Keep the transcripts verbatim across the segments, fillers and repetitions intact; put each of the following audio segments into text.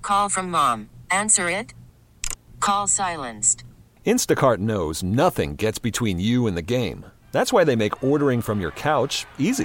Call from mom. Answer it. Call silenced. Instacart knows nothing gets between you and the game. That's why they make ordering from your couch easy.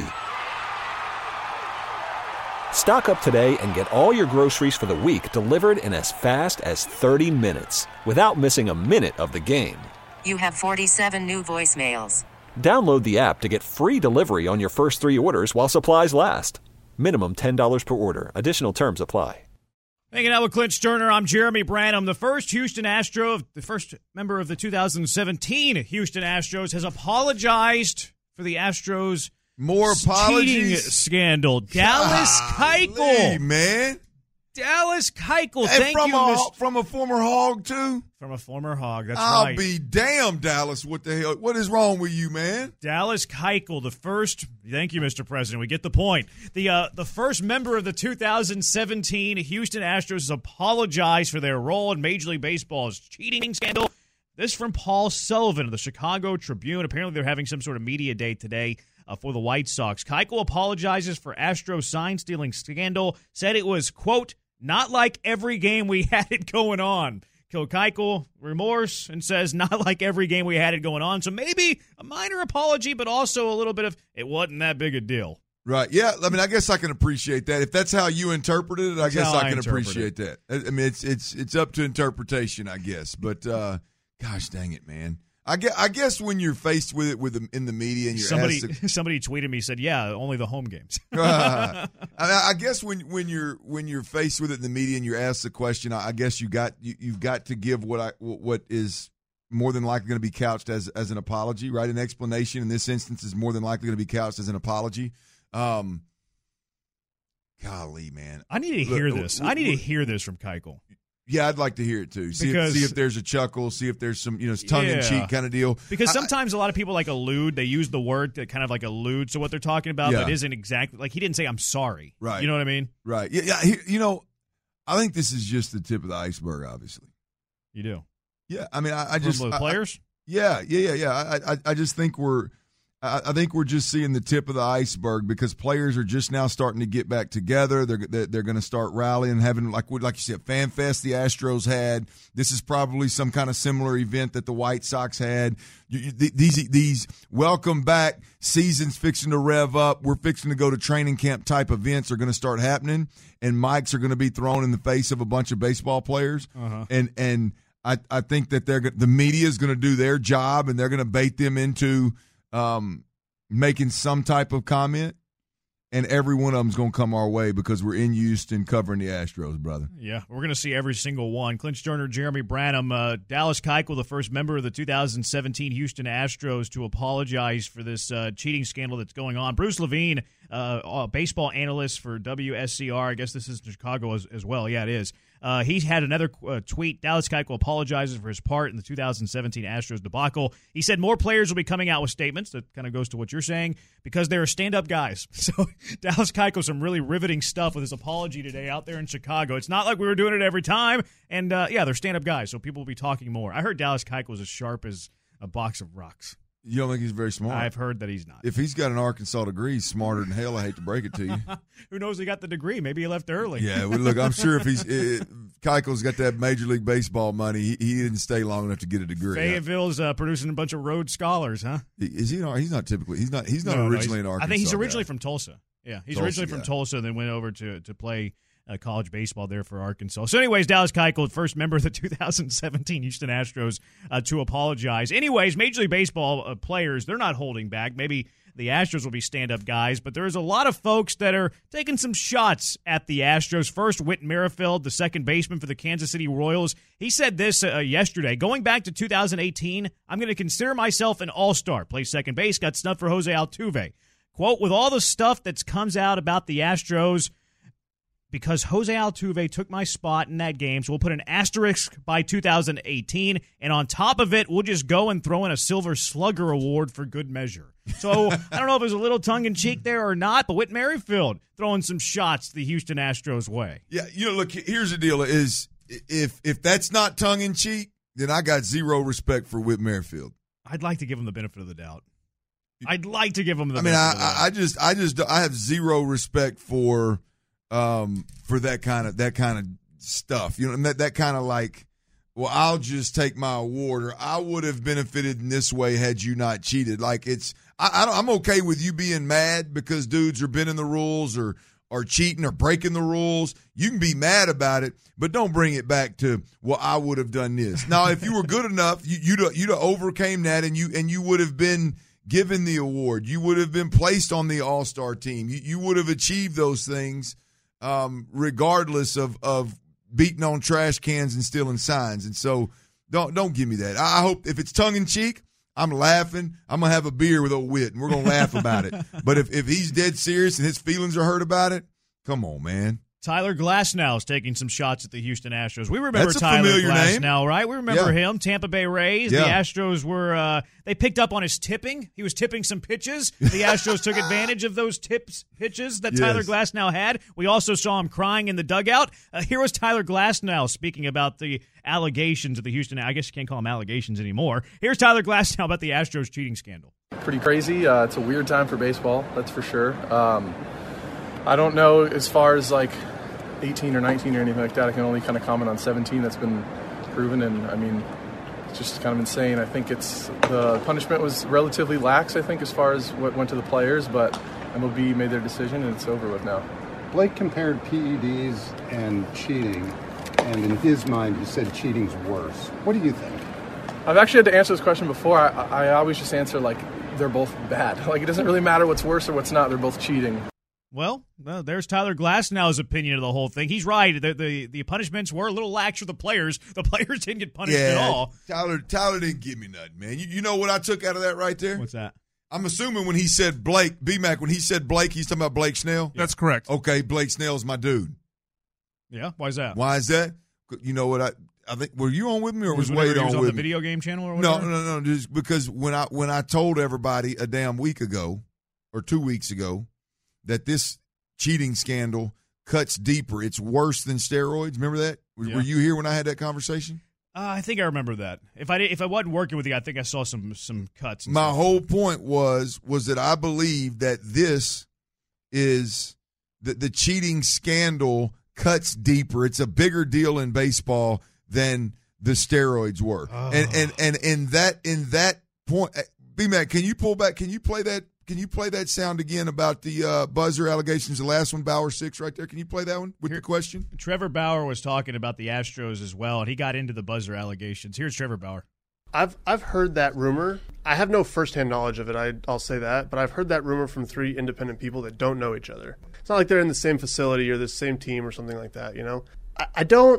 Stock up today and get all your groceries for the week delivered in as fast as thirty minutes without missing a minute of the game. You have forty-seven new voicemails. Download the app to get free delivery on your first three orders while supplies last. Minimum ten dollars per order. Additional terms apply. Hanging out with Clint Sterner, I'm Jeremy Branham. The first Houston Astro, the first member of the two thousand seventeen Houston Astros, has apologized for the Astros' more apologies cheating scandal. Dallas Keuchel, man. Dallas Keuchel. And Thank from you, a, Mister from a former Hog too. From a former Hog. That's I'll right. be damned, Dallas. What the hell? What is wrong with you, man? Dallas Keuchel, the first. Thank you, Mister President. We get the point. The uh, the first member of the two thousand seventeen Houston Astros has apologized for their role in Major League Baseball's cheating scandal. This from Paul Sullivan of the Chicago Tribune. Apparently, they're having some sort of media day today uh, for the White Sox. Keuchel apologizes for Astro sign stealing scandal. Said it was, quote, not like every game we had it going on. Keuchel remorse and says not like every game we had it going on. So maybe a minor apology, but also a little bit of it wasn't that big a deal. Right. Yeah. I mean, I guess I can appreciate that. If that's how you interpreted it, That's I guess how I I can interpret appreciate that. I I mean, it's it's it's up to interpretation, I guess. But uh, gosh dang it, man. I guess, I guess when you're faced with it with the, in the media and you're somebody asked to, somebody tweeted me, said, yeah, only the home games. uh, I, I guess when when you're when you're faced with it in the media and you're asked the question, I, I guess you got you, you've got to give what I what is more than likely going to be couched as as an apology, right? An explanation in this instance is more than likely going to be couched as an apology. Um, golly, man, I need to Look, hear this. look, I need look, to hear this from Keuchel. Yeah, I'd like to hear it too. See Because- if, see if there's a chuckle. See if there's some, you know, tongue in Yeah. cheek kind of deal. Because I- sometimes a lot of people like allude. They use the word to kind of like allude to what they're talking about, Yeah. but isn't exactly like he didn't say I'm sorry. Right. You know what I mean? right? Yeah, yeah. he- You know, I think this is just the tip of the iceberg. Obviously. You do. Yeah. I mean, I, I From just the I- players. I, yeah, yeah, yeah, yeah. I, I, I just think we're. I I think we're just seeing the tip of the iceberg because players are just now starting to get back together. They're they're, they're going to start rallying, having like like you said, Fan Fest the Astros had. This is probably some kind of similar event that the White Sox had. You, you, these these welcome back seasons fixing to rev up. We're fixing to go to training camp type events are going to start happening, and mics are going to be thrown in the face of a bunch of baseball players, Uh-huh. and and I I think that they're the media is going to do their job, and they're going to bait them into. Um, making some type of comment, and every one of them's going to come our way because we're in Houston covering the Astros, brother. Yeah, we're going to see every single one. Clint Sterner, Jeremy Branham, uh, Dallas Keuchel, the first member of the two thousand seventeen Houston Astros to apologize for this uh, cheating scandal that's going on. Bruce Levine, uh, a baseball analyst for W S C R, I guess this is in Chicago as, as well. Yeah, it is. Uh, he had another uh, tweet. Dallas Keuchel apologizes for his part in the two thousand seventeen Astros debacle. He said more players will be coming out with statements. That kind of goes to what you're saying because they're stand-up guys. So Dallas Keuchel, some really riveting stuff with his apology today out there in Chicago. It's not like we were doing it every time. And, uh, yeah, they're stand-up guys, so people will be talking more. I heard Dallas Keuchel was as sharp as a box of rocks. You don't think he's very smart? I've heard that he's not. If he's got an Arkansas degree, he's smarter than hell. I hate to break it to you. Who knows he got the degree? Maybe he left early. Yeah, well, look, I'm sure if he's uh, Keuchel's got that Major League Baseball money, he, he didn't stay long enough to get a degree. Fayetteville's uh, producing a bunch of Rhodes Scholars, huh? Is he? He's not typically. He's not. He's not No, no, originally he's- an Arkansas. I think he's originally guy. from Tulsa. Yeah, he's Tulsa originally from guy. Tulsa, then went over to to play uh, college baseball there for Arkansas. So, anyways, Dallas Keuchel, first member of the two thousand seventeen Houston Astros uh, to apologize. Anyways, Major League Baseball uh, players, they're not holding back. Maybe the Astros will be stand-up guys, but there's a lot of folks that are taking some shots at the Astros. First, Whit Merrifield, the second baseman for the Kansas City Royals. He said this uh, yesterday. Going back to two thousand eighteen, I'm going to consider myself an all-star. Plays second base, got snubbed for Jose Altuve. Quote, with all the stuff that comes out about the Astros, because Jose Altuve took my spot in that game, so we'll put an asterisk by two thousand eighteen, and on top of it, we'll just go and throw in a Silver Slugger Award for good measure. So I don't know if there's a little tongue-in-cheek there or not, but Whit Merrifield throwing some shots the Houston Astros way. Yeah, you know, look, here's the deal: is if if that's not tongue in cheek, then I got zero respect for Whit Merrifield. I'd like to give him the benefit of the doubt. I'd like to give him the I mean, benefit I, of the doubt. I just, I just, I have zero respect for, um, for that kind of that kind of stuff, you know, and that, that kind of like, well, I'll just take my award, or I would have benefited in this way had you not cheated. Like it's, I, I don't, I'm okay with you being mad because dudes are bending the rules or or cheating or breaking the rules. You can be mad about it, but don't bring it back to, well, I would have done this. Now, if you were good enough, you, you'd have, you'd have overcame that, and you and you would have been given the award. You would have been placed on the All-Star team. You, you would have achieved those things, um, regardless of of. beating on trash cans and stealing signs. And so don't don't give me that. I hope if it's tongue-in-cheek, I'm laughing. I'm going to have a beer with old Whit, and we're going to laugh about it. But if, if he's dead serious and his feelings are hurt about it, come on, man. Tyler Glasnow is taking some shots at the Houston Astros. We remember That's a Tyler familiar Glasnow, name. right? We remember Yeah. him. Tampa Bay Rays. Yeah. The Astros were uh, they picked up on his tipping. He was tipping some pitches. The Astros took advantage of those tips pitches that Yes. Tyler Glasnow had. We also saw him crying in the dugout. Uh, here was Tyler Glasnow speaking about the allegations of the Houston. I guess you can't call them allegations anymore. Here's Tyler Glasnow about the Astros cheating scandal. Pretty crazy. Uh, it's a weird time for baseball, that's for sure. Um, I don't know as far as like eighteen or nineteen or anything like that. I can only kind of comment on seventeen that's been proven, and I mean, it's just kind of insane. I think it's the punishment was relatively lax, I think, as far as what went to the players, but M L B made their decision and it's over with now. Blake compared P E Ds and cheating, and in his mind he said cheating's worse. What do you think? I've actually had to answer this question before. I, I always just answer like they're both bad. Like it doesn't really matter what's worse or what's not. They're both cheating. Well, well, there's Tyler Glasnow's opinion of the whole thing. He's right. The, the the punishments were a little lax for the players. The players didn't get punished Yeah, at all. Tyler, Tyler didn't give me nothing, man. You, you know what I took out of that right there? What's that? I'm assuming when he said Blake, B-Mac, when he said Blake, he's talking about Blake Snell? That's correct. Okay, Blake Snell's my dude. Yeah, why is that? Why is that? You know what I I think were you on with me or was, was Wade he on was on with the me? video game channel or No, whatever? no, no, just because when I when I told everybody a damn week ago or two weeks ago that this cheating scandal cuts deeper, it's worse than steroids. Remember that? Were, Yeah. were you here when I had that conversation? Uh, I think I remember that. If I did, if I wasn't working with you, I think I saw some some cuts. and My stuff. whole point was was that I believe that this is the the cheating scandal cuts deeper. It's a bigger deal in baseball than the steroids were. Oh. And and and in that in that point, B-Mac, can you pull back? Can you play that? Can you play that sound again about the uh, buzzer allegations? The last one, Bauer six, right there. Can you play that one with Here- the question? Trevor Bauer was talking about the Astros as well, and he got into the buzzer allegations. Here's Trevor Bauer. I've I've heard that rumor. I have no firsthand knowledge of it. I, I'll say that, but I've heard that rumor from three independent people that don't know each other. It's not like they're in the same facility or the same team or something like that. You know, I, I don't.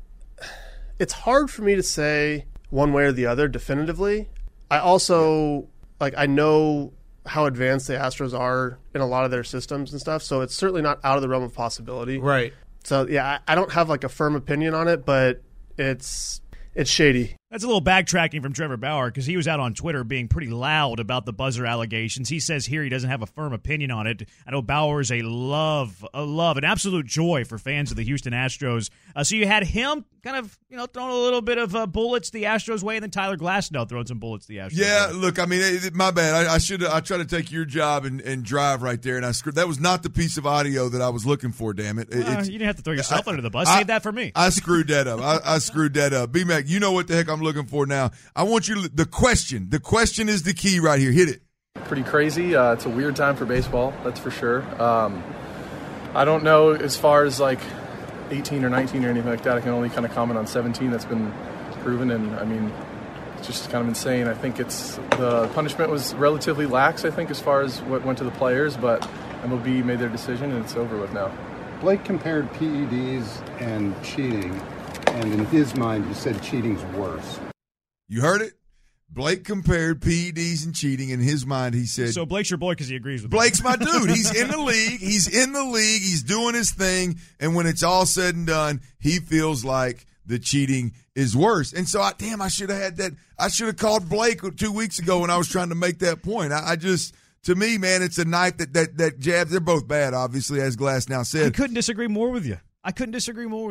It's hard for me to say one way or the other definitively. I also like I know how advanced the Astros are in a lot of their systems and stuff, so it's certainly not out of the realm of possibility. Right. So yeah, I, I don't have like a firm opinion on it, but it's it's shady. That's a little backtracking from Trevor Bauer because he was out on Twitter being pretty loud about the buzzer allegations. He says here he doesn't have a firm opinion on it. I know Bauer is a love, a love, an absolute joy for fans of the Houston Astros. Uh, so you had him kind of, you know, throwing a little bit of uh, bullets the Astros way, and then Tyler Glasnow throwing some bullets the Astros Yeah, way. look, I mean, it, my bad. I, I should. I tried to take your job and, and drive right there, and I screwed. That was not the piece of audio that I was looking for. Damn it! It- Uh, it's- you didn't have to throw yourself I- under the bus. I- Save that for me. I screwed that up. I, I screwed that up. B-Mac, you know what the heck I'm looking for now. I want you to, the question. The question is the key right here. Hit it. Pretty crazy. Uh, it's a weird time for baseball, that's for sure. Um, I don't know as far as like eighteen or nineteen or anything like that. I can only kind of comment on seventeen that's been proven, and I mean, it's just kind of insane. I think it's the punishment was relatively lax, I think, as far as what went to the players, but M L B made their decision and it's over with now. Blake compared P E Ds and cheating, and in his mind he said cheating's worse. You heard it? Blake compared P E Ds and cheating. In his mind, he said, So Blake's your boy because he agrees with me. Blake's my dude. He's in the league. He's in the league. He's doing his thing. And when it's all said and done, he feels like the cheating is worse. And so, I, damn, I should have had that. I should have called Blake two weeks ago when I was trying to make that point. I, I just, to me, man, it's a knife that, that, that jabs. They're both bad, obviously, as Glasnow I said. couldn't disagree more with you. I couldn't disagree more with you.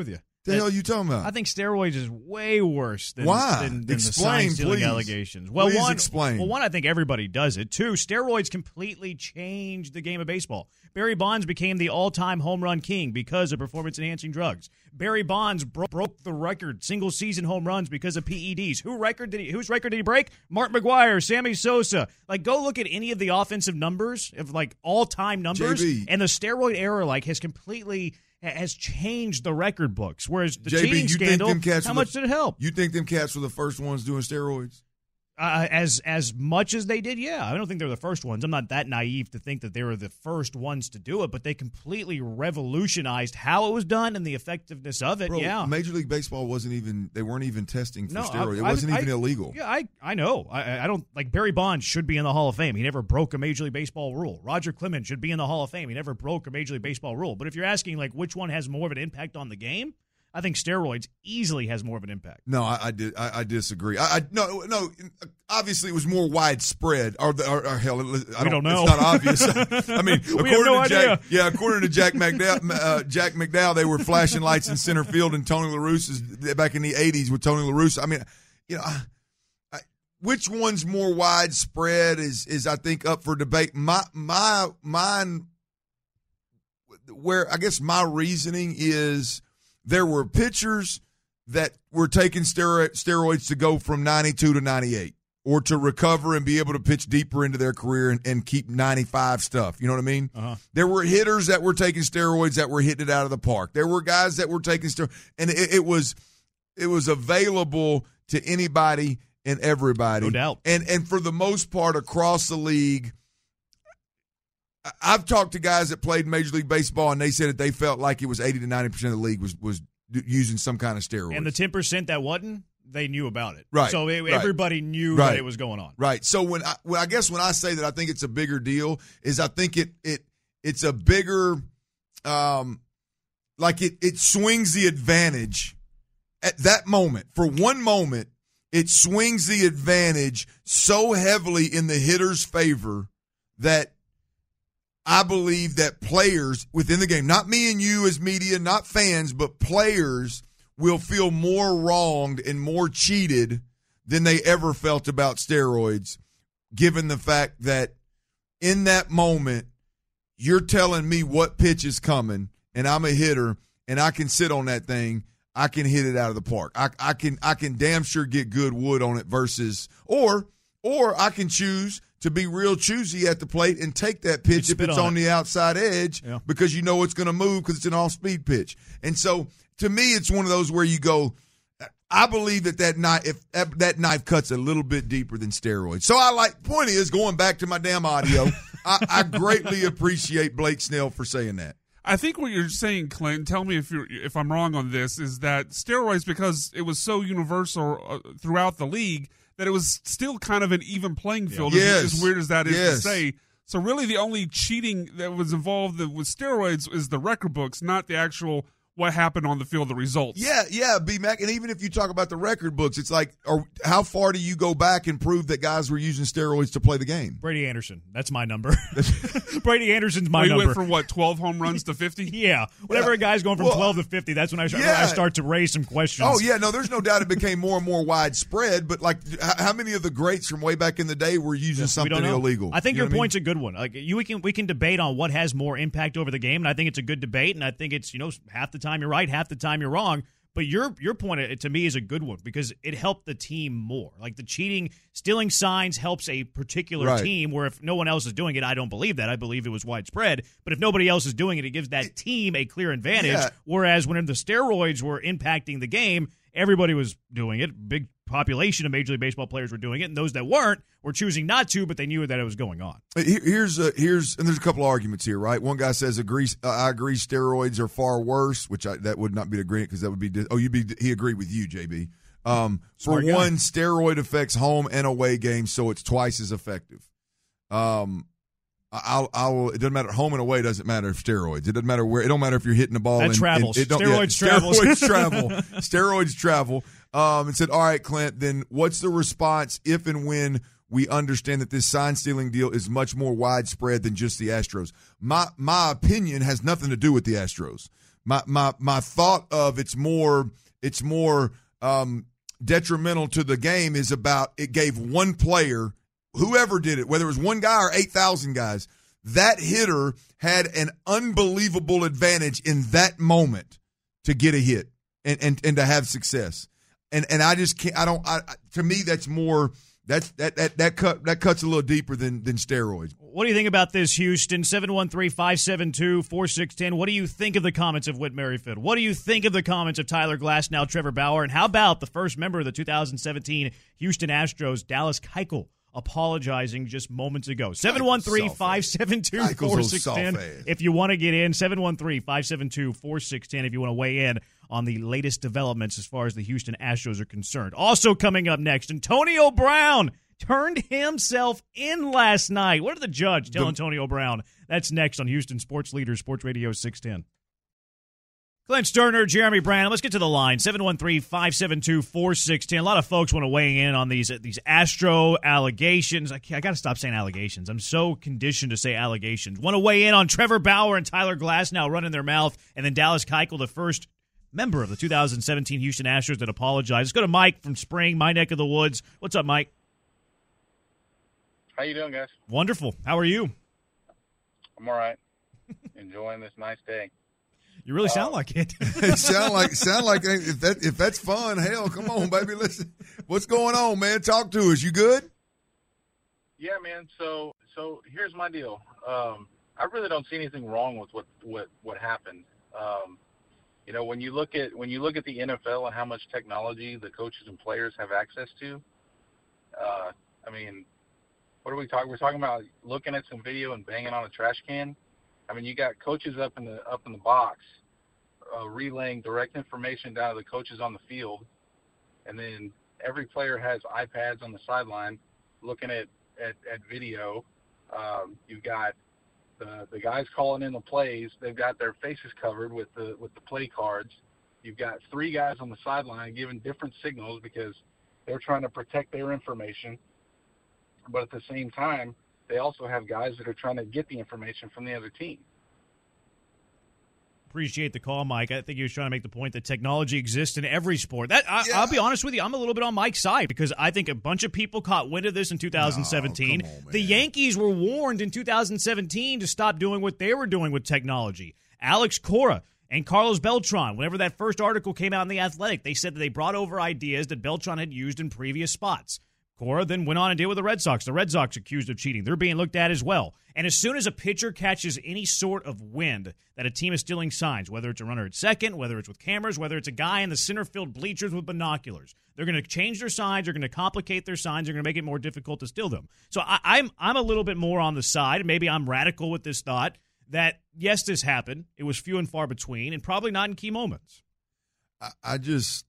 The hell are you talking about? I think steroids is way worse than, Why? than, than Explain, the sign-stealing please. allegations. Well, Please one, explain. Well, one, I think everybody does it. Two, steroids completely changed the game of baseball. Barry Bonds became the all-time home run king because of performance-enhancing drugs. Barry Bonds bro- broke the record, single-season home runs because of P E Ds. Who record did he? Whose record did he break? Mark McGwire, Sammy Sosa. Like, go look at any of the offensive numbers of like all-time numbers, J B. and the steroid era like has completely has changed the record books. Whereas the J B, cheating you scandal, think them cats how were much the, did it help? You think them cats were the first ones doing steroids? Uh, as as much as they did, yeah. I don't think they're the first ones. I'm not that naive to think that they were the first ones to do it, but they completely revolutionized how it was done and the effectiveness of it. Bro, yeah, Major League Baseball wasn't even, they weren't even testing for No, steroids. I- It wasn't I- even I- illegal. Yeah, I I know. I I don't like Barry Bonds should be in the Hall of Fame. He never broke a Major League Baseball rule. Roger Clemens should be in the Hall of Fame. He never broke a Major League Baseball rule. But if you're asking like which one has more of an impact on the game, I think steroids easily has more of an impact. No, I, I did. I, I disagree. I, I no, no. Obviously, it was more widespread. Or, or, or hell, I don't, We don't know. It's not obvious. I mean, We according have no to Jack, idea. yeah, according to Jack McDowell, uh, Jack McDowell, they were flashing lights in center field, and Tony La Russa's back in the eighties with Tony La Russa. I mean, you know, I, I, which one's more widespread is is I think up for debate. My my mine, where I guess my reasoning is. There were pitchers that were taking steroid, steroids to go from ninety-two to ninety-eight or to recover and be able to pitch deeper into their career and, and keep ninety-five stuff. You know what I mean? Uh-huh. There were hitters that were taking steroids that were hitting it out of the park. There were guys that were taking steroids, and it, it was it was available to anybody and everybody. No doubt. And and for the most part across the league, I've talked to guys that played Major League Baseball, and they said that they felt like it was eighty to ninety percent of the league was was using some kind of steroids. And the ten percent that wasn't, they knew about it. Right, So it, right. everybody knew Right. that it was going on. Right. So when I, when I guess when I say that I think it's a bigger deal is I think it it it's a bigger, um, like it it swings the advantage at that moment. For one moment, it swings the advantage so heavily in the hitter's favor that I believe that players within the game, not me and you as media, not fans, but players will feel more wronged and more cheated than they ever felt about steroids, given the fact that in that moment, you're telling me what pitch is coming, and I'm a hitter, and I can sit on that thing. I can hit it out of the park. I, I can I can damn sure get good wood on it versus or or I can choose to be real choosy at the plate and take that pitch if spit it's on on the outside edge Yeah. because you know it's going to move because it's an off-speed pitch. And so to me, it's one of those where you go, I believe that that knife, if that, that knife cuts a little bit deeper than steroids. So I like, point is, going back to my damn audio, I, I greatly appreciate Blake Snell for saying that. I think what you're saying, Clint, tell me if you're if I'm wrong on this, is that steroids, because it was so universal uh, throughout the league, that it was still kind of an even playing field, Yes. as, as weird as that is Yes. to say. So really the only cheating that was involved with steroids is the record books, not the actual what happened on the field, the results. Yeah, yeah, B-Mac. And even if you talk about the record books, it's like, or how far do you go back and prove that guys were using steroids to play the game? Brady Anderson. That's my number. Brady Anderson's my We number. went from, what, twelve home runs to fifty? Yeah. Whenever Yeah. a guy's going from Well, twelve to fifty, that's when I, start, yeah. I start to raise some questions. Oh, yeah, no, there's no doubt it became more and more widespread, but like h- how many of the greats from way back in the day were using We something don't know. illegal? I think You know your what I mean? point's a good one. Like you, we can we can debate on what has more impact over the game, and I think it's a good debate. And I think it's you know half the time you're right, half the time you're wrong. But your your point uh, to me is a good one because it helped the team more. Like the cheating, stealing signs helps a particular Right. team. Where if no one else is doing it, I don't believe that. I believe it was widespread. But if nobody else is doing it, it gives that team a clear advantage. Yeah. Whereas when the steroids were impacting the game, everybody was doing it. Big population of Major League Baseball players were doing it, and those that weren't were choosing not to, but they knew that it was going on. Here- Here's a, here's and there's a couple of arguments here, right? One guy says agree. Uh, I agree. Steroids are far worse, which I, that would not be agreement because that would be. Di- oh, you be he agreed with you, J B. Um, for Smart guy. one, steroid affects home and away games, so it's twice as effective. Um, I'll, I'll. It doesn't matter. Home and away doesn't matter if steroids. It doesn't matter where. It don't matter if you're hitting the ball. That and, travels. and it don't- Steroids yeah, travels. Steroids travel. Steroids travel. Um, and said, all right, Clint. Then what's the response if and when we understand that this sign stealing deal is much more widespread than just the Astros? My my opinion has nothing to do with the Astros My my my thought of it's more it's more um, detrimental to the game is about it gave one player, whoever did it, whether it was one guy or eight thousand guys, that hitter had an unbelievable advantage in that moment to get a hit and, and, and to have success. And and I just can't. I don't. I, to me, that's more. That's that that that cut that cuts a little deeper than than steroids. What do you think about this, Houston? seven one three, five seven two, four six one zero. What do you think of the comments of Whit Merrifield? What do you think of the comments of Tyler Glasnow, Trevor Bauer, and how about the first member of the two thousand seventeen Houston Astros, Dallas Keuchel, apologizing just moments ago? seven one three, five seven two, four six one zero. If you want to get in, seven one three, five seven two, four six one zero if you want to weigh in on the latest developments as far as the Houston Astros are concerned. Also coming up next, Antonio Brown turned himself in last night. What did the judge tell the, Antonio Brown? That's next on Houston Sports Leader, Sports Radio six ten. Clint Sterner, Jeremy Brand. Let's get to the line. seven one three, five seven two, four six one zero. A lot of folks want to weigh in on these these Astro allegations. I, I got to stop saying allegations. I'm so conditioned to say allegations. Want to weigh in on Trevor Bauer and Tyler Glasnow running their mouth, and then Dallas Keuchel, the first member of the two thousand seventeen Houston Astros that apologized. Let's go to Mike from Spring, my neck of the woods. What's up, Mike? How you doing, guys? Wonderful. How are you? I'm all right. Enjoying this nice day. You really sound uh, like it. sound like sound like if that if that's fun, hell, come on, baby. Listen, what's going on, man? Talk to us. You good? Yeah, man. So so here's my deal. Um, I really don't see anything wrong with what what what happened. Um, you know, when you look at when you look at the N F L and how much technology the coaches and players have access to, uh, I mean, what are we talking? We're talking about looking at some video and banging on a trash can. I mean, you got coaches up in the up in the box, uh, relaying direct information down to the coaches on the field, and then every player has iPads on the sideline, looking at at, at video. Um, you've got the the guys calling in the plays; they've got their faces covered with the with the play cards. You've got three guys on the sideline giving different signals because they're trying to protect their information, but at the same time, they also have guys that are trying to get the information from the other team. Appreciate the call, Mike. I think he was trying to make the point that technology exists in every sport. That I, yeah. I'll be honest with you, I'm a little bit on Mike's side because I think a bunch of people caught wind of this in two thousand seventeen. No, come on, the Yankees were warned in two thousand seventeen to stop doing what they were doing with technology. Alex Cora and Carlos Beltran, whenever that first article came out in The Athletic, they said that they brought over ideas that Beltran had used in previous spots. Cora then went on and deal with the Red Sox. The Red Sox accused of cheating. They're being looked at as well. And as soon as a pitcher catches any sort of wind that a team is stealing signs, whether it's a runner at second, whether it's with cameras, whether it's a guy in the center field bleachers with binoculars, they're going to change their signs. They're going to complicate their signs. They're going to make it more difficult to steal them. So I, I'm I'm a little bit more on the side, maybe I'm radical with this thought, that yes, this happened. It was few and far between, and probably not in key moments. I, I just.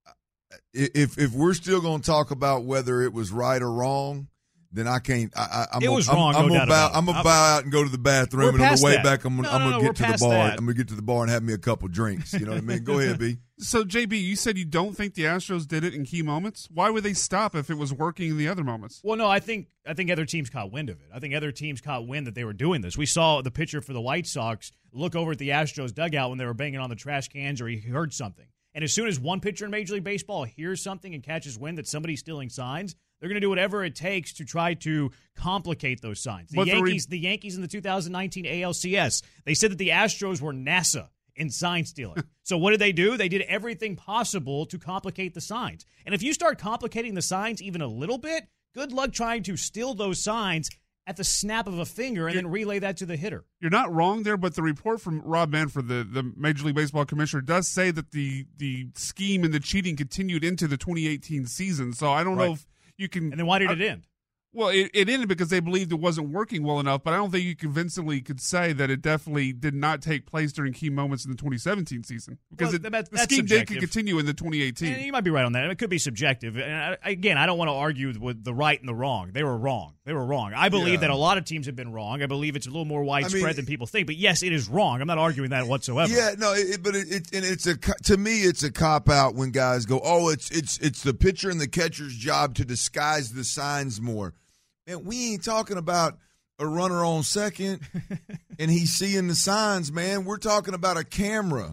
If if we're still going to talk about whether it was right or wrong, then I can't. I, I, I'm it was I'm, wrong. I'm, no I'm doubt about, about I'm gonna bow out and go to the bathroom, and on the way that. back, I'm, no, I'm no, gonna no, get to the bar. that. I'm gonna get to the bar and have me a couple drinks. You know what I mean? Go ahead, B. So, J B, you said you don't think the Astros did it in key moments. Why would they stop if it was working in the other moments? Well, no, I think I think other teams caught wind of it. I think other teams caught wind that they were doing this. We saw the pitcher for the White Sox look over at the Astros dugout when they were banging on the trash cans, or he heard something. And as soon as one pitcher in Major League Baseball hears something and catches wind that somebody's stealing signs, they're going to do whatever it takes to try to complicate those signs. The But the Yankees, re- the Yankees in the two thousand nineteen A L C S, they said that the Astros were NASA in sign stealing. So what did they do? They did everything possible to complicate the signs. And if you start complicating the signs even a little bit, good luck trying to steal those signs at the snap of a finger and You're, then relay that to the hitter. You're not wrong there, but the report from Rob Manfred, the, the Major League Baseball commissioner, does say that the the scheme and the cheating continued into the twenty eighteen season. So I don't Right. know if you can. And then why did I, it end? Well, it, it ended because they believed it wasn't working well enough, but I don't think you convincingly could say that it definitely did not take place during key moments in the twenty seventeen season because Well, it, that- the that's scheme did subjective. continue in the twenty eighteen. And you might be right on that. It could be subjective. And I, again, I don't want to argue with the right and the wrong. They were wrong. They were wrong. I believe Yeah. that a lot of teams have been wrong. I believe it's a little more widespread I mean, than people think. But yes, it is wrong. I'm not arguing that whatsoever. Yeah, no, it, but it, it and it's a co- to me it's a cop out when guys go, oh, it's it's it's the pitcher and the catcher's job to disguise the signs more. Man, we ain't talking about a runner on second and he's seeing the signs, man. We're talking about a camera.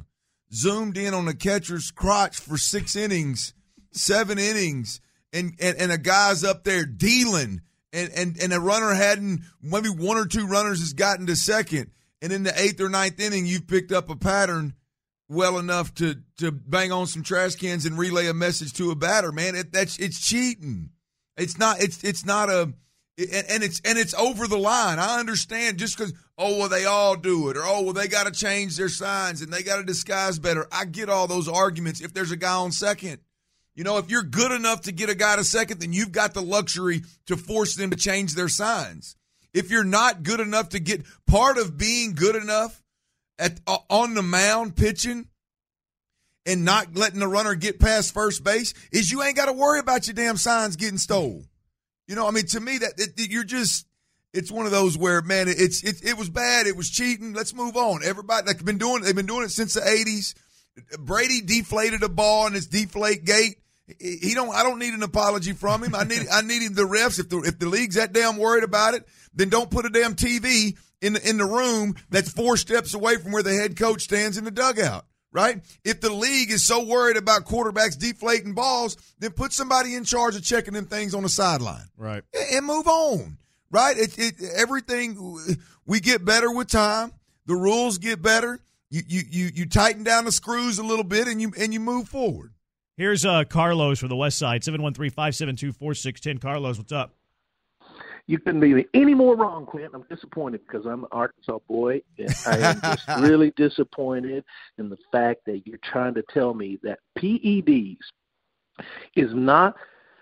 zoomed in on the catcher's crotch for six innings, seven innings, and, and, and a guy's up there dealing, and, and, and a runner hadn't, maybe one or two runners has gotten to second, and in the eighth or ninth inning, you've picked up a pattern well enough to to bang on some trash cans and relay a message to a batter, man. It, that's it's cheating. It's not. It's it's not a. And, and it's and it's over the line. I understand just because oh well they all do it, or oh well they got to change their signs and they got to disguise better. I get all those arguments. If there's a guy on second, you know, if you're good enough to get a guy to second, then you've got the luxury to force them to change their signs. If you're not good enough to get part of being good enough at uh, on the mound pitching and not letting the runner get past first base is you ain't got to worry about your damn signs getting stole. You know, I mean, to me, that it, you're just it's one of those where, man, it's it, it was bad, it was cheating. Let's move on. Everybody like been doing they've been doing it since the eighties. Brady deflated a ball in his deflate gate. He don't. I don't need an apology from him. I need. I need him. The refs. If the if the league's that damn worried about it, then don't put a damn T V in the in the room that's four steps away from where the head coach stands in the dugout. Right? If the league is so worried about quarterbacks deflating balls, then put somebody in charge of checking them things on the sideline. Right. And move on. Right? It, it everything we get better with time. The rules get better. You you you you tighten down the screws a little bit, and you and you move forward. Here's uh, Carlos from the West Side, seven one three, five seven two, four six one zero. Carlos, what's up? You couldn't be any more wrong, Clint. I'm disappointed because I'm an Arkansas boy, and I am just really disappointed in the fact that you're trying to tell me that P E Ds is not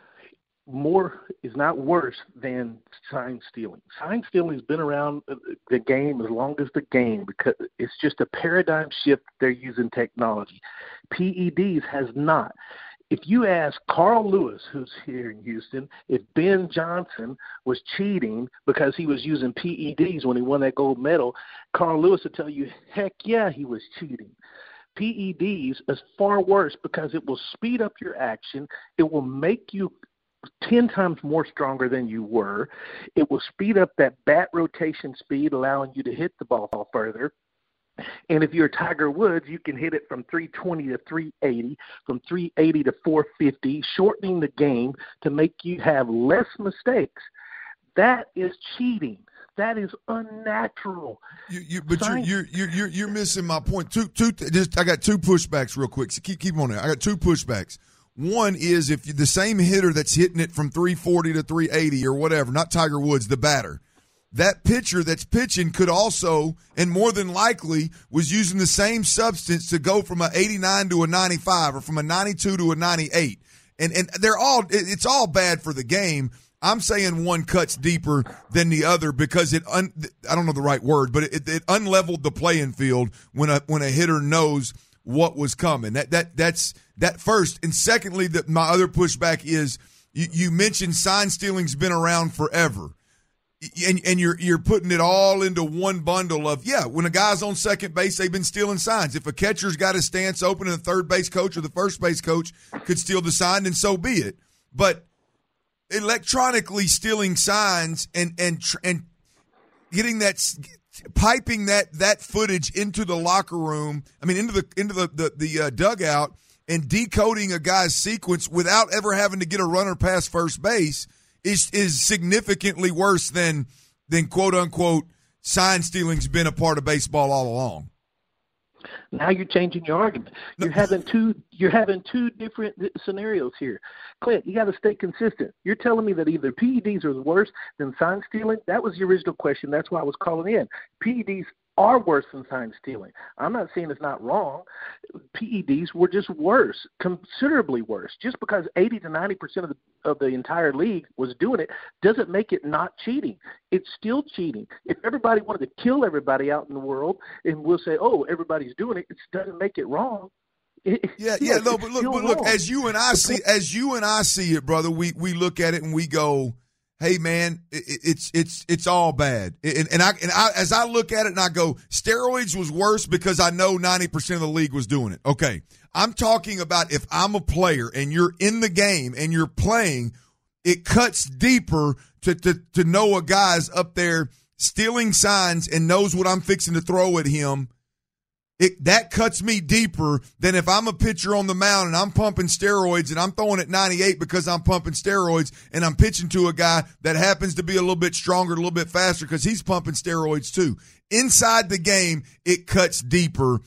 more is not worse than sign stealing. Sign stealing has been around the game as long as the game because it's just a paradigm shift. They're using technology. P E Ds has not. If you ask Carl Lewis, who's here in Houston, if Ben Johnson was cheating because he was using P E Ds when he won that gold medal, Carl Lewis will tell you, heck yeah, he was cheating. P E Ds is far worse because it will speed up your action. It will make you ten times more stronger than you were. It will speed up that bat rotation speed, allowing you to hit the ball further. And if you're Tiger Woods, you can hit it from three twenty to three eighty, from three eighty to four fifty, shortening the game to make you have less mistakes. That is cheating. That is unnatural. You, you, but you're, you're you're you're you're missing my point. Two two. Just I got two pushbacks real quick. So keep keep on there. I got two pushbacks. One is if you're the same hitter that's hitting it from three forty to three eighty or whatever, not Tiger Woods, the batter. That pitcher that's pitching could also, and more than likely, was using the same substance to go from an eighty-nine to a ninety-five or from a ninety-two to a ninety-eight. And and they're all, it's all bad for the game. I'm saying one cuts deeper than the other because it, un, I don't know the right word, but it, it unleveled the playing field when a when a hitter knows what was coming. That that that's that first. And secondly, that my other pushback is you, you mentioned sign stealing's been around forever. And and you're you're putting it all into one bundle of, yeah, when a guy's on second base, they've been stealing signs. If a catcher's got his stance open and the third base coach or the first base coach could steal the sign, then so be it. But electronically stealing signs and and and getting that piping that that footage into the locker room, I mean into the into the the, the uh, dugout and decoding a guy's sequence without ever having to get a runner past first base is is significantly worse than than quote unquote sign stealing's been a part of baseball all along. Now you're changing your argument. You're having two you're having two different scenarios here. Clint, you got to stay consistent. You're telling me that either P E Ds are worse than sign stealing? That was the original question. That's why I was calling in. P E Ds are worse than sign stealing. I'm not saying it's not wrong. P E Ds were just worse, considerably worse. Just because eighty to ninety percent of the of the entire league was doing it doesn't make it not cheating. It's still cheating. If everybody wanted to kill everybody out in the world and we'll say, oh, everybody's doing it, it doesn't make it wrong. It, yeah, yeah, no, but look, but look, as you and I see, as you and I see it, brother, we we look at it and we go, hey man, it, it's it's it's all bad. And, and I and I as I look at it and I go, steroids was worse because I know ninety percent of the league was doing it. Okay. I'm talking about if I'm a player and you're in the game and you're playing, it cuts deeper to to, to know a guy's up there stealing signs and knows what I'm fixing to throw at him It, that cuts me deeper than if I'm a pitcher on the mound and I'm pumping steroids and I'm throwing at ninety-eight because I'm pumping steroids and I'm pitching to a guy that happens to be a little bit stronger, a little bit faster because he's pumping steroids too. Inside the game, it cuts deeper.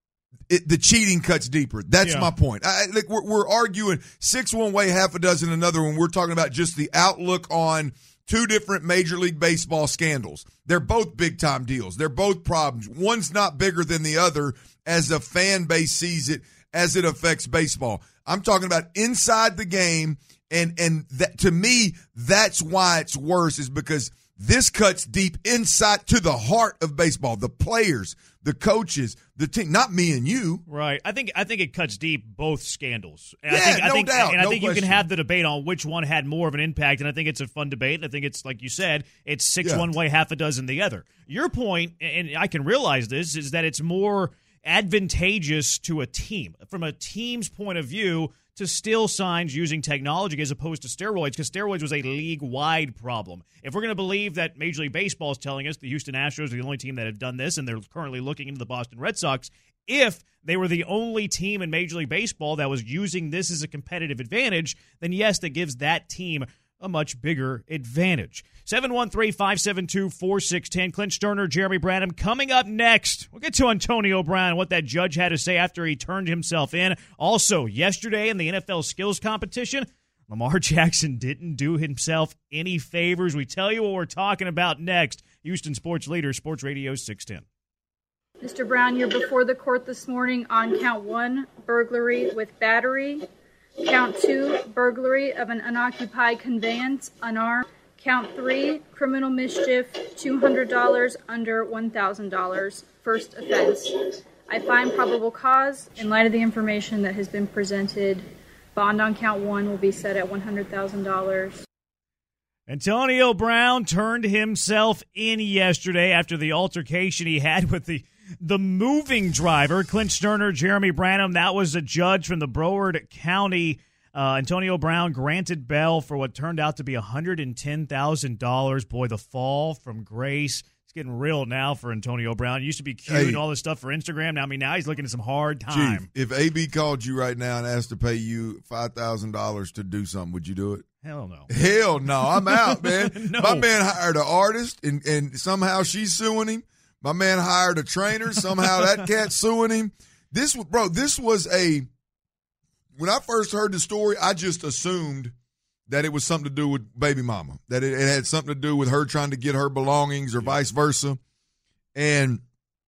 It, the cheating cuts deeper. That's yeah. my point. I, like we're, we're arguing six one way, half a dozen another when we're talking about just the outlook on two different Major League Baseball scandals. They're both big-time deals. They're both problems. One's not bigger than the other as a fan base sees it, as it affects baseball. I'm talking about inside the game, and and that, to me, that's why it's worse, is because this cuts deep inside to the heart of baseball, the players, the coaches, the team, not me and you. Right. I think I think it cuts deep both scandals. And yeah, I think, no I think, doubt. And I no think question. you can have the debate on which one had more of an impact, and I think it's a fun debate. And I think it's, like you said, it's six yeah. one way, half a dozen the other. Your point, and I can realize this, is that it's more advantageous to a team. From a team's point of view, to still signs using technology as opposed to steroids, because steroids was a league-wide problem. If we're going to believe that Major League Baseball is telling us the Houston Astros are the only team that have done this, and they're currently looking into the Boston Red Sox, if they were the only team in Major League Baseball that was using this as a competitive advantage, then yes, that gives that team a much bigger advantage. seven one three, five seven two, four six one zero. Clint Sterner, Jeremy Branham. Coming up next, we'll get to Antonio Brown and what that judge had to say after he turned himself in. Also, yesterday in the N F L skills competition, Lamar Jackson didn't do himself any favors. We tell you what we're talking about next. Houston Sports Leader, Sports Radio six ten. Mister Brown, you're before the court this morning on count one, burglary with battery. Count two, burglary of an unoccupied conveyance, unarmed. Count three, criminal mischief, two hundred dollars under one thousand dollars, first offense. I find probable cause. In light of the information that has been presented, bond on count one will be set at one hundred thousand dollars. Antonio Brown turned himself in yesterday after the altercation he had with the The moving driver, Clint Sterner, Jeremy Branham. That was a judge from the Broward County. Uh, Antonio Brown granted bail for what turned out to be one hundred ten thousand dollars. Boy, the fall from grace. It's getting real now for Antonio Brown. He used to be cute hey, and all this stuff for Instagram. Now, I mean, now he's looking at some hard time. Chief, if A B called you right now and asked to pay you five thousand dollars to do something, would you do it? Hell no. Hell no. I'm out, man. no. My man hired an artist, and, and somehow she's suing him. My man hired a trainer. Somehow that cat's suing him. This, bro, this was a – when I first heard the story, I just assumed that it was something to do with baby mama, that it, it had something to do with her trying to get her belongings or vice versa. And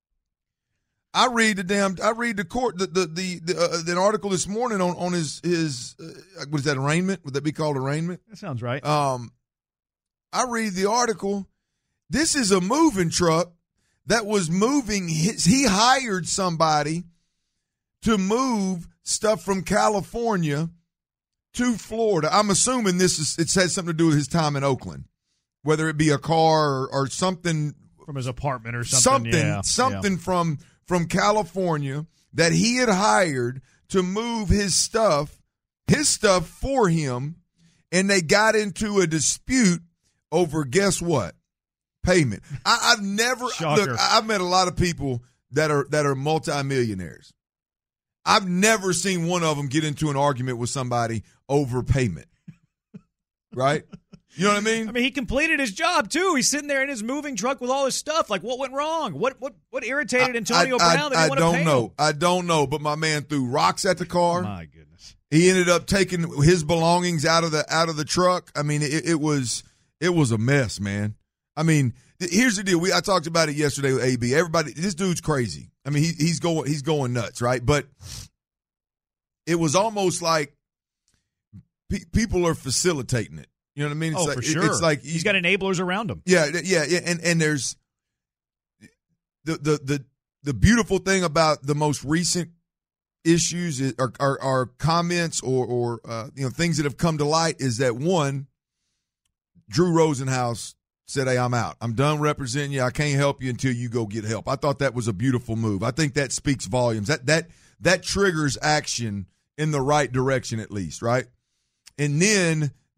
I read the damn – I read the court, the the the, the, uh, the article this morning on, on his, his uh, what is that, arraignment? Would that be called arraignment? That sounds right. Um, I read the article. This is a moving truck that was moving his, he hired somebody to move stuff from California to Florida. I'm assuming this is, it has something to do with his time in Oakland, whether it be a car or, or something from his apartment or something. Something, yeah, something yeah. from, from California that he had hired to move his stuff, his stuff for him. And they got into a dispute over, guess what? Payment. I, I've never Shocker. look. I've met a lot of people that are that are multimillionaires. I've never seen one of them get into an argument with somebody over payment. Right? You know what I mean? I mean, he completed his job too. He's sitting there in his moving truck with all his stuff. Like, what went wrong? What what what irritated Antonio I, I, Brown? That I, he I don't pay know. him? I don't know. But my man threw rocks at the car. My goodness. He ended up taking his belongings out of the out of the truck. I mean, it, it was it was a mess, man. I mean, here's the deal. We I talked about it yesterday with A B. Everybody, this dude's crazy. I mean, he, he's going he's going nuts, right? But it was almost like pe- people are facilitating it. You know what I mean? It's oh, like, for sure. It's like he's got enablers around him. Yeah, yeah, yeah. And and there's the the the the beautiful thing about the most recent issues is, are, are are comments or or uh, you know things that have come to light is that one. Drew Rosenhaus said, hey, I'm out. I'm done representing you. I can't help you until you go get help. I thought that was a beautiful move. I think that speaks volumes. That that that triggers action in the right direction at least, right? And then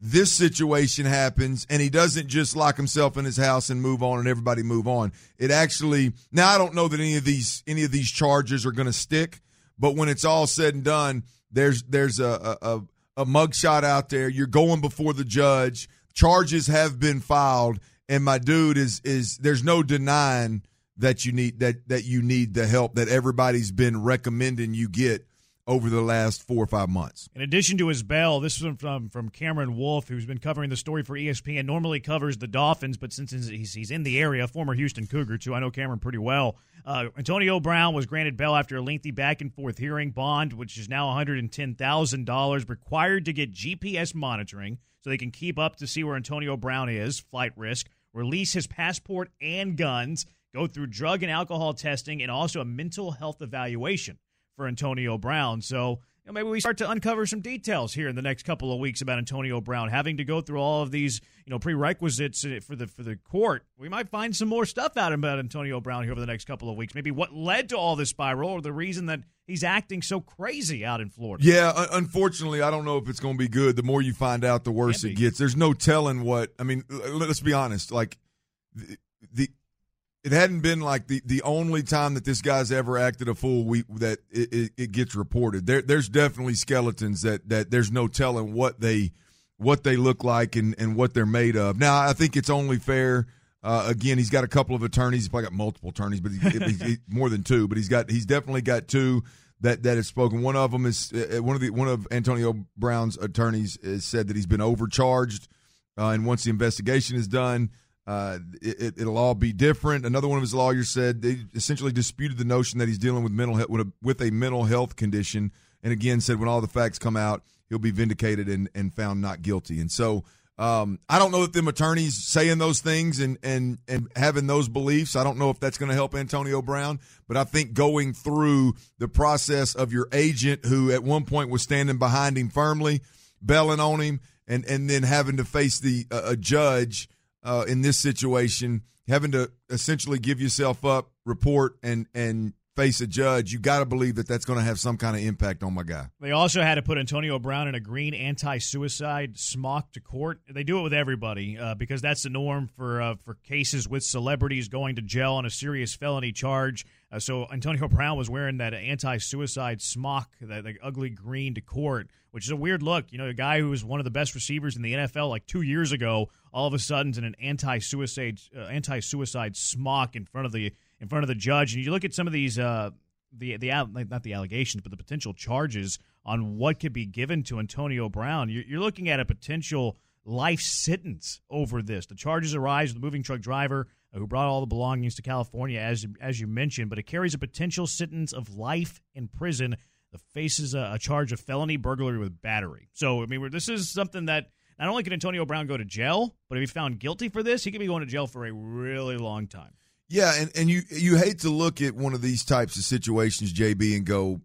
this situation happens and he doesn't just lock himself in his house and move on and everybody move on. It actually, now I don't know that any of these any of these charges are going to stick, but when it's all said and done, there's there's a a, a mugshot out there. You're going before the judge. Charges have been filed, and my dude is is there's no denying that you need that that you need the help that everybody's been recommending you get over the last four or five months. In addition to his bail, this is from from Cameron Wolf, who's been covering the story for E S P N. Normally covers the Dolphins, but since he's, he's in the area, former Houston Cougar, too. I know Cameron pretty well. Uh, Antonio Brown was granted bail after a lengthy back-and-forth hearing. Bond, which is now one hundred ten thousand dollars, required to get G P S monitoring so they can keep up to see where Antonio Brown is, flight risk, release his passport and guns, go through drug and alcohol testing, and also a mental health evaluation for Antonio Brown. So you know, maybe we start to uncover some details here in the next couple of weeks about Antonio Brown having to go through all of these, you know, prerequisites for the for the court. We might find some more stuff out about Antonio Brown here over the next couple of weeks. Maybe what led to all this spiral, or the reason that he's acting so crazy out in Florida. Yeah, unfortunately, I don't know if it's going to be good. The more you find out, the worse it gets. There's no telling what. I mean, let's be honest. Like the. the It hadn't been like the, the only time that this guy's ever acted a fool we, that it, it, it gets reported. There there's definitely skeletons that, that there's no telling what they what they look like and, and what they're made of. Now, I think it's only fair. Uh, again, he's got a couple of attorneys. He's probably got multiple attorneys, but he, he, he, more than two. But he's got he's definitely got two that, that have spoken. One of them is uh, one of the one of Antonio Brown's attorneys has said that he's been overcharged, uh, and once the investigation is done, Uh, it, it'll all be different. Another one of his lawyers said they essentially disputed the notion that he's dealing with mental he- with, a, with a mental health condition, and again said when all the facts come out, he'll be vindicated and, and found not guilty. And so um, I don't know that them attorneys saying those things and and and having those beliefs, I don't know if that's going to help Antonio Brown. But I think going through the process of your agent, who at one point was standing behind him firmly, belling on him, and and then having to face the uh, a judge. Uh, in this situation, having to essentially give yourself up, report, and and face a judge, you got to believe that that's going to have some kind of impact on my guy. They also had to put Antonio Brown in a green anti-suicide smock to court. They do it with everybody uh, because that's the norm for uh, for cases with celebrities going to jail on a serious felony charge. Uh, so Antonio Brown was wearing that anti-suicide smock, that, that ugly green to court, which is a weird look. You know, a guy who was one of the best receivers in the N F L like two years ago, all of a sudden's in an anti-suicide uh, anti-suicide smock in front of the in front of the judge. And you look at some of these, uh, the the not the allegations, but the potential charges on what could be given to Antonio Brown. You're, you're looking at a potential life sentence over this. The charges arise with the moving truck driver uh, who brought all the belongings to California, as as you mentioned, but it carries a potential sentence of life in prison. The faces a, a charge of felony burglary with battery. So, I mean, this is something that not only can Antonio Brown go to jail, but if he's found guilty for this, he could be going to jail for a really long time. Yeah, and, and you you hate to look at one of these types of situations, J B, and go,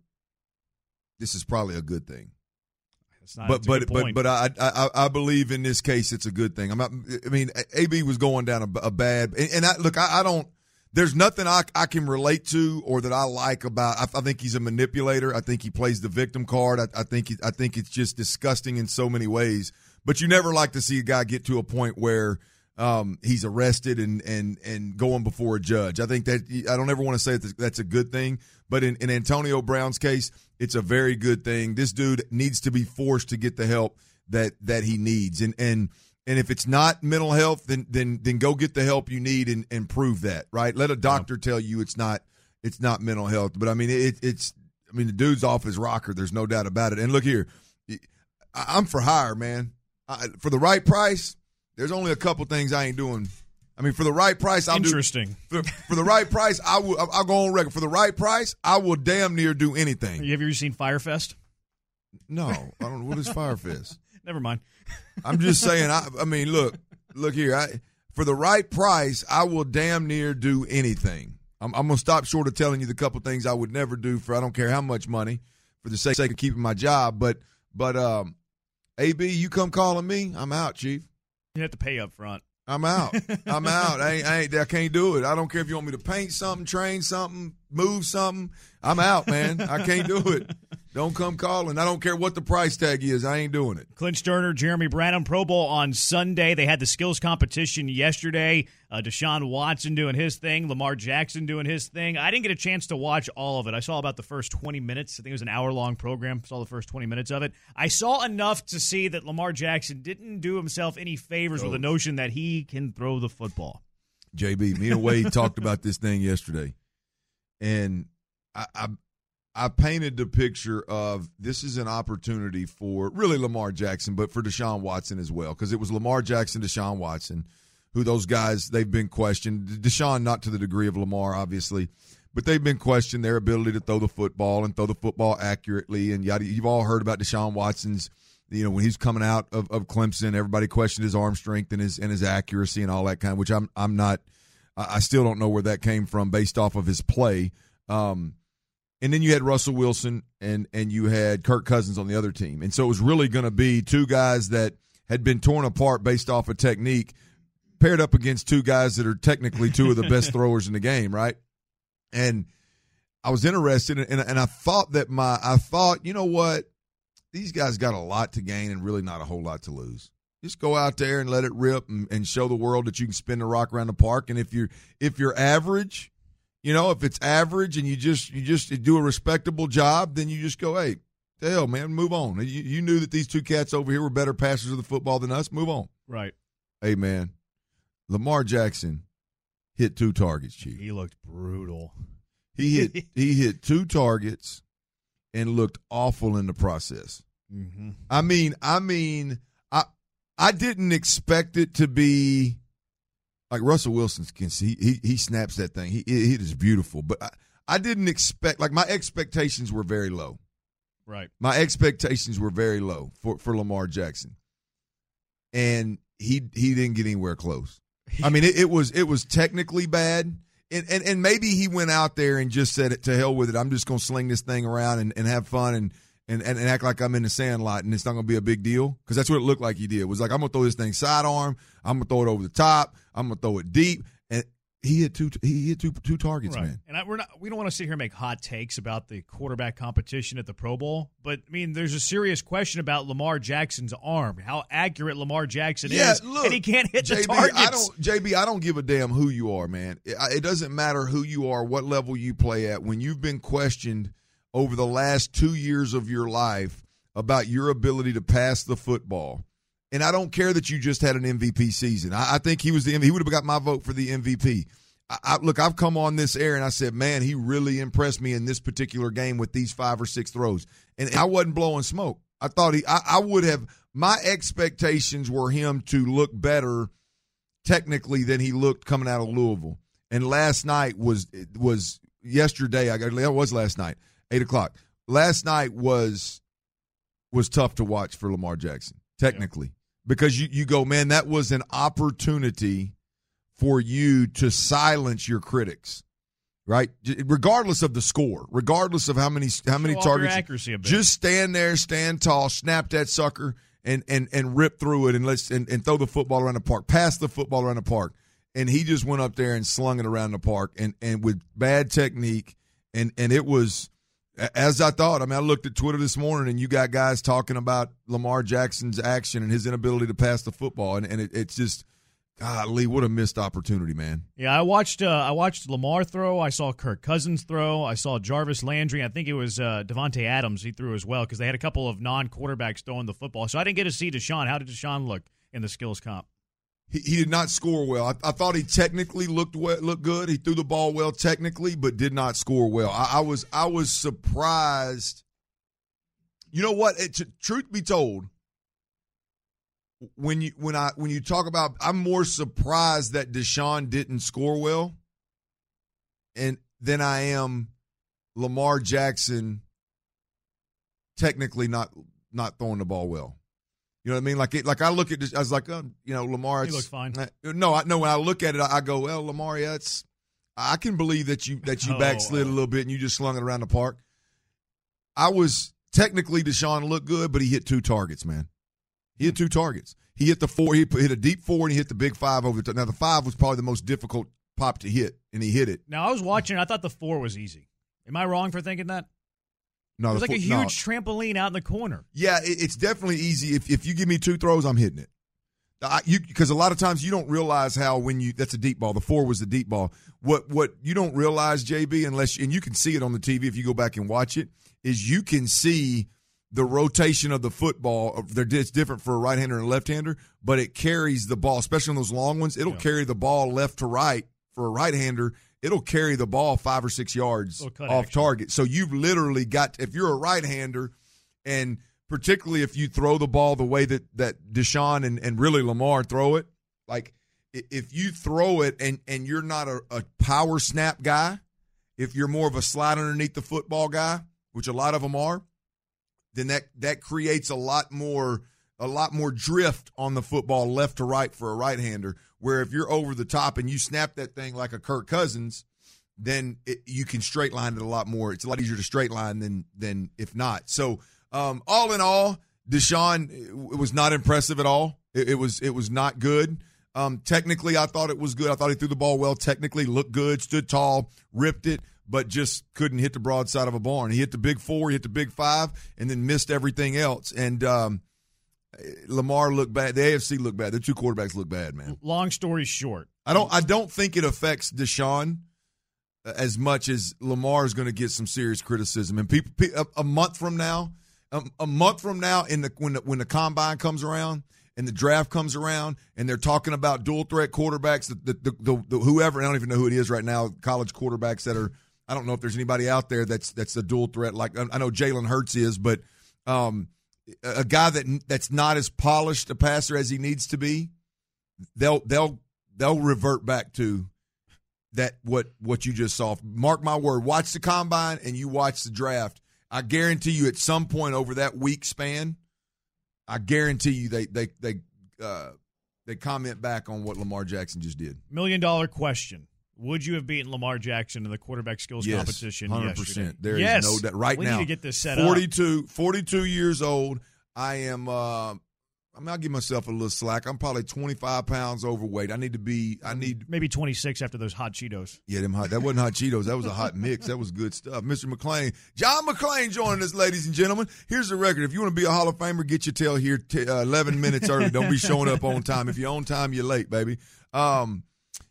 this is probably a good thing. It's not, but but but point. but I, I I believe in this case it's a good thing. I'm not, I mean, A B was going down a, a bad, and, and I, look, I, I don't. There's nothing I, I can relate to or that I like about. I, I think he's a manipulator. I think he plays the victim card. I, I think he, I think it's just disgusting in so many ways. But you never like to see a guy get to a point where um, he's arrested and, and and going before a judge. I think that I don't ever want to say that that's a good thing. But in, in Antonio Brown's case, it's a very good thing. This dude needs to be forced to get the help that that he needs. And and. And if it's not mental health, then then then go get the help you need and, and prove that, right? Let a doctor tell you it's not it's not mental health. But I mean it, it's I mean the dude's off his rocker. There's no doubt about it. And look here, I'm for hire, man. I, for the right price, there's only a couple things I ain't doing. I mean, for the right price, I'll Interesting. do. For, for the right price, I will. I'll go on record. For the right price, I will damn near do anything. Have you ever seen Firefest? No, I don't. What is Firefest? Never mind. I'm just saying. I, I mean, look, look here. I, for the right price, I will damn near do anything. I'm, I'm gonna stop short of telling you the couple things I would never do for I don't care how much money, for the sake, sake of keeping my job. But, but, um, A B, you come calling me, I'm out, Chief. You have to pay up front. I'm out. I'm out. I ain't, I ain't. I can't do it. I don't care if you want me to paint something, train something, move something. I'm out, man. I can't do it. Don't come calling. I don't care what the price tag is. I ain't doing it. Clint Sterner, Jeremy Branham, Pro Bowl on Sunday. They had the skills competition yesterday. Uh, Deshaun Watson doing his thing. Lamar Jackson doing his thing. I didn't get a chance to watch all of it. I saw about the first twenty minutes. I think it was an hour-long program. Saw the first twenty minutes of it. I saw enough to see that Lamar Jackson didn't do himself any favors oh. with the notion that he can throw the football. J B, me and Wade talked about this thing yesterday, and I, I I painted the picture of this is an opportunity for really Lamar Jackson, but for Deshaun Watson as well, because it was Lamar Jackson, Deshaun Watson, who those guys, they've been questioned. Deshaun not to the degree of Lamar, obviously, but they've been questioned their ability to throw the football and throw the football accurately. And yada. You've all heard about Deshaun Watson's, you know, when he's coming out of, of Clemson, everybody questioned his arm strength and his and his accuracy and all that kind of, which I'm I'm not, I still don't know where that came from based off of his play. Um, and then you had Russell Wilson and and you had Kirk Cousins on the other team. And so it was really going to be two guys that had been torn apart based off of technique, paired up against two guys that are technically two of the best throwers in the game, right? And I was interested, in, and, and I thought that my, I thought, you know what, these guys got a lot to gain and really not a whole lot to lose. Just go out there and let it rip and, and show the world that you can spin the rock around the park. And if you're if you're average, you know, if it's average and you just you just do a respectable job, then you just go, hey, the hell, man, move on. You, you knew that these two cats over here were better passers of the football than us. Move on. Right. Hey, man. Lamar Jackson hit two targets, Chief. He looked brutal. He hit he hit two targets and looked awful in the process. Mm-hmm. I mean, I mean, I I didn't expect it to be like Russell Wilson can see. He he snaps that thing. He it is beautiful, but I, I didn't expect like my expectations were very low. Right. My expectations were very low for, for Lamar Jackson, and he he didn't get anywhere close. I mean, it, it was it was technically bad, and, and and maybe he went out there and just said, it to hell with it. I'm just going to sling this thing around and, and have fun and, and, and act like I'm in the Sandlot, and it's not going to be a big deal, because that's what it looked like he did. It was like, I'm going to throw this thing sidearm, I'm going to throw it over the top, I'm going to throw it deep, and he hit two he hit two two targets, right. man. And I, we're not we don't want to sit here and make hot takes about the quarterback competition at the Pro Bowl, but I mean, there's a serious question about Lamar Jackson's arm, how accurate Lamar Jackson yeah, is, look, and he can't hit J B, the targets. I don't, J B, I don't give a damn who you are, man. It, it doesn't matter who you are, what level you play at. When you've been questioned over the last two years of your life about your ability to pass the football, and I don't care that you just had an M V P season. I, I think he was the he would have got my vote for the M V P. I, I, look, I've come on this air and I said, man, he really impressed me in this particular game with these five or six throws. And I wasn't blowing smoke. I thought he, I, I would have, my expectations were him to look better technically than he looked coming out of Louisville. And last night was, was yesterday, I got, it was last night, eight o'clock. Last night was, was tough to watch for Lamar Jackson, technically, yeah. because you, you go, man, that was an opportunity for you to silence your critics, right? Regardless of the score, regardless of how many how many Show targets, accuracy a bit. Just stand there, stand tall, snap that sucker, and and and rip through it, and let's and, and throw the football around the park, pass the football around the park. And he just went up there and slung it around the park, and and with bad technique, and and it was as I thought. I mean, I looked at Twitter this morning, and you got guys talking about Lamar Jackson's action and his inability to pass the football, and and it, it's just. Golly, what a missed opportunity, man. Yeah, I watched uh, I watched Lamar throw. I saw Kirk Cousins throw. I saw Jarvis Landry. I think it was uh, Devontae Adams he threw as well, because they had a couple of non-quarterbacks throwing the football. So I didn't get to see Deshaun. How did Deshaun look in the skills comp? He, he did not score well. I, I thought he technically looked well, looked good. He threw the ball well technically, but did not score well. I, I was I was surprised. You know what? It, truth be told, When you when I when you talk about, I'm more surprised that Deshaun didn't score well, and than I am Lamar Jackson technically not not throwing the ball well. You know what I mean? Like it, like I look at this, I was like, oh, you know, Lamar. He looked fine. No, I no. When I look at it, I, I go, well, Lamar, yeah, it's. I can believe that you that you oh, backslid a little bit and you just slung it around the park. I was technically Deshaun looked good, but he hit two targets, man. He hit two targets. He hit the four. He hit a deep four, and he hit the big five over the top. Now, the five was probably the most difficult pop to hit, and he hit it. Now, I was watching. I thought the four was easy. Am I wrong for thinking that? No, it was the like a fo- no. huge trampoline out in the corner. Yeah, it, it's definitely easy. If if you give me two throws, I'm hitting it. I, you because a lot of times you don't realize how when you that's a deep ball. The four was the deep ball. What what you don't realize, J B, unless and you can see it on the T V if you go back and watch it, is you can see the rotation of the football. It's different for a right-hander and a left-hander, but it carries the ball, especially on those long ones. It'll yeah. carry the ball left to right for a right-hander. It'll carry the ball five or six yards off action. target. So you've literally got, if you're a right-hander, and particularly if you throw the ball the way that, that Deshaun and, and really Lamar throw it, like if you throw it and, and you're not a, a power snap guy, if you're more of a slide underneath the football guy, which a lot of them are, then that, that creates a lot more a lot more drift on the football left to right for a right-hander, where if you're over the top and you snap that thing like a Kirk Cousins, then it, you can straight line it a lot more. It's a lot easier to straight line than than if not. So um, all in all, Deshaun was not impressive at all. It, it was it was not good. Um, technically, I thought it was good. I thought he threw the ball well. Technically, looked good, stood tall, ripped it, but just couldn't hit the broadside of a barn. He hit the big four, he hit the big five, and then missed everything else. And um, Lamar looked bad. The A F C looked bad. The two quarterbacks look bad, man. Long story short, I don't. I don't think it affects Deshaun as much as Lamar is going to get some serious criticism. And people, a, a month from now, a, a month from now, in the when the when the combine comes around and the draft comes around, and they're talking about dual threat quarterbacks, the the, the, the, the whoever, I don't even know who it is right now, college quarterbacks that are. I don't know if there's anybody out there that's that's a dual threat. Like I know Jalen Hurts is, but um, a guy that that's not as polished a passer as he needs to be, they'll they'll they'll revert back to that what what you just saw. Mark my word. Watch the combine and you watch the draft. I guarantee you, at some point over that week span, I guarantee you they they they uh, they comment back on what Lamar Jackson just did. Million dollar question. Would you have beaten Lamar Jackson in the quarterback skills yes, competition one hundred percent. yesterday? There yes. is no doubt. Right we now, need to get this set forty-two, up. forty-two years old. I am, uh, I mean, I'll give myself a little slack. I'm probably twenty-five pounds overweight. I need to be, I need. Maybe twenty-six after those hot Cheetos. Yeah, them hot. That wasn't hot Cheetos. That was a hot mix. That was good stuff. Mister McClain, John McClain joining us, ladies and gentlemen. Here's the record. If you want to be a Hall of Famer, get your tail here t- uh, eleven minutes early. Don't be showing up on time. If you're on time, you're late, baby. Um,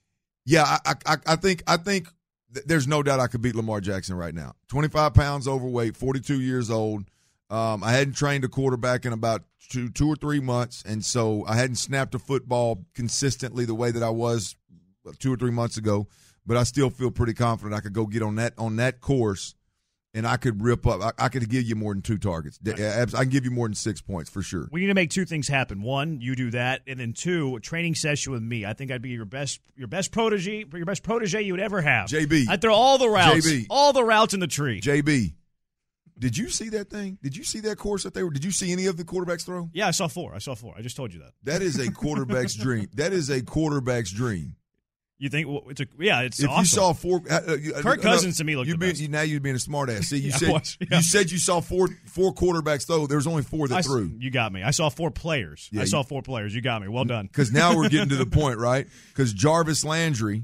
Yeah, I, I I think I think th- there's no doubt I could beat Lamar Jackson right now. twenty-five pounds overweight, forty-two years old. Um, I hadn't trained a quarterback in about two two or three months, and so I hadn't snapped a football consistently the way that I was two or three months ago. But I still feel pretty confident I could go get on that on that course, and I could rip up. I, I could give you more than two targets. Right. I can give you more than six points for sure. We need to make two things happen. One, you do that, and then two, a training session with me. I think I'd be your best, your best protege, your best protege you would ever have. J B, I'd throw all the routes, J B, all the routes in the tree. J B, did you see that thing? Did you see that course that they were? Did you see any of the quarterbacks throw? Yeah, I saw four. I saw four. I just told you that. That is a quarterback's dream. That is a quarterback's dream. You think well, it's a yeah? It's if awesome. you saw four. Uh, uh, Kirk Cousins to me looked you the being, best. You, now you're being a smart ass. See, you yeah, said was, yeah. you said you saw four four quarterbacks throw. There was only four that I, threw. You got me. I saw four players. Yeah, I saw you, four players. You got me. Well done. Because now we're getting to the point, right? Because Jarvis Landry.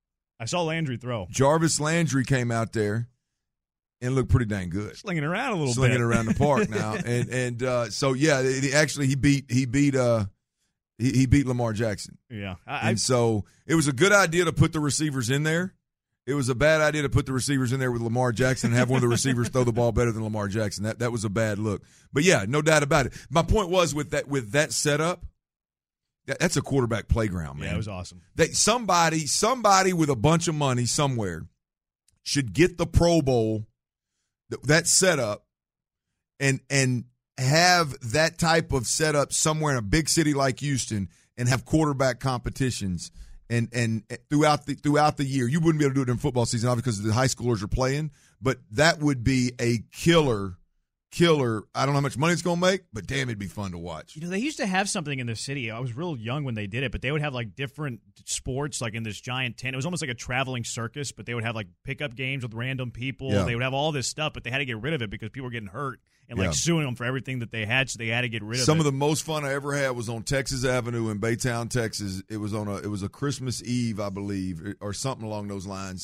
I saw Landry throw. Jarvis Landry came out there and looked pretty dang good. Slinging around a little Slinging bit. Slinging around the park now, and and uh, so yeah, it, it actually he beat he beat uh. He, he beat Lamar Jackson. Yeah. I, and so it was a good idea to put the receivers in there. It was a bad idea to put the receivers in there with Lamar Jackson and have one of the receivers throw the ball better than Lamar Jackson. That that was a bad look. But, yeah, no doubt about it. My point was with that with that setup, that, that's a quarterback playground, man. Yeah, it was awesome. That somebody, somebody with a bunch of money somewhere should get the Pro Bowl, that setup, and and – have that type of setup somewhere in a big city like Houston and have quarterback competitions and and throughout the throughout the year. You wouldn't be able to do it in football season, obviously, because the high schoolers are playing, but that would be a killer, killer. I don't know how much money it's going to make, but damn, it'd be fun to watch. You know, they used to have something in the city. I was real young when they did it, but they would have like different sports like in this giant tent. It was almost like a traveling circus, but they would have like pickup games with random people. Yeah. They would have all this stuff, but they had to get rid of it because people were getting hurt. And, like, yeah. suing them for everything that they had, so they had to get rid of it. Some of the most fun I ever had was on Texas Avenue in Baytown, Texas. It was on a it was a Christmas Eve, I believe, or something along those lines.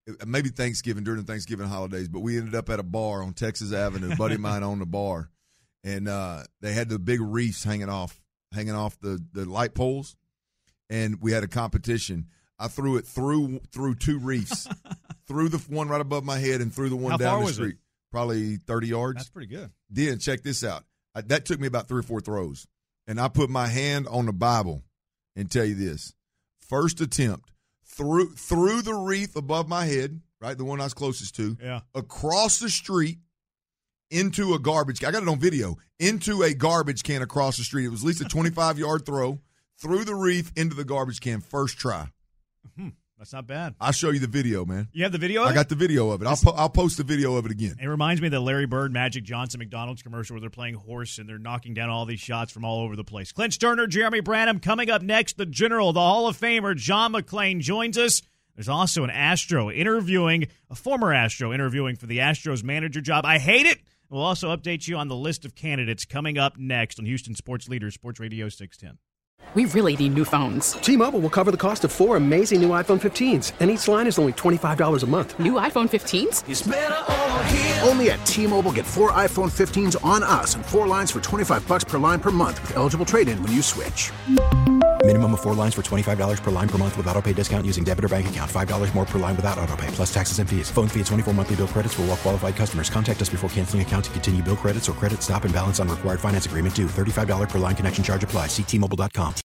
maybe Thanksgiving, during the Thanksgiving holidays, but we ended up at a bar on Texas Avenue. A buddy of mine owned the bar, and uh, they had the big wreaths hanging off, hanging off the, the light poles, and we had a competition. I threw it through through two wreaths, through the one right above my head and through the one How down far the was street. it? Probably thirty yards. That's pretty good. Then check this out. I, that took me about three or four throws, and I put my hand on the Bible and tell you this: first attempt through through the wreath above my head, right, the one I was closest to, yeah, across the street into a garbage can. I got it on video. Into a garbage can across the street. It was at least a twenty-five yard throw through the wreath into the garbage can. First try. Hmm. That's not bad. I'll show you the video, man. You have the video of I it? got the video of it. I'll, po- I'll post the video of it again. It reminds me of the Larry Bird, Magic Johnson, McDonald's commercial where they're playing horse and they're knocking down all these shots from all over the place. Clint Sterner, Jeremy Branham. Coming up next, the General, the Hall of Famer, John McClain joins us. There's also an Astro interviewing, a former Astro interviewing for the Astros manager job. I hate it. We'll also update you on the list of candidates coming up next on Houston Sports Leader, Sports Radio six ten. We really need new phones. T-Mobile will cover the cost of four amazing new iPhone fifteens, and each line is only twenty-five dollars a month. New iPhone fifteens? It's better over here. Only at T-Mobile, get four iPhone fifteens on us and four lines for twenty-five dollars per line per month with eligible trade-in when you switch. Minimum of four lines for twenty-five dollars per line per month with autopay discount using debit or bank account. five dollars more per line without autopay, plus taxes and fees. Phone fee at twenty-four monthly bill credits for well-qualified customers. Contact us before canceling account to continue bill credits or credit stop and balance on required finance agreement due. thirty-five dollars per line connection charge applies. See T Mobile dot com.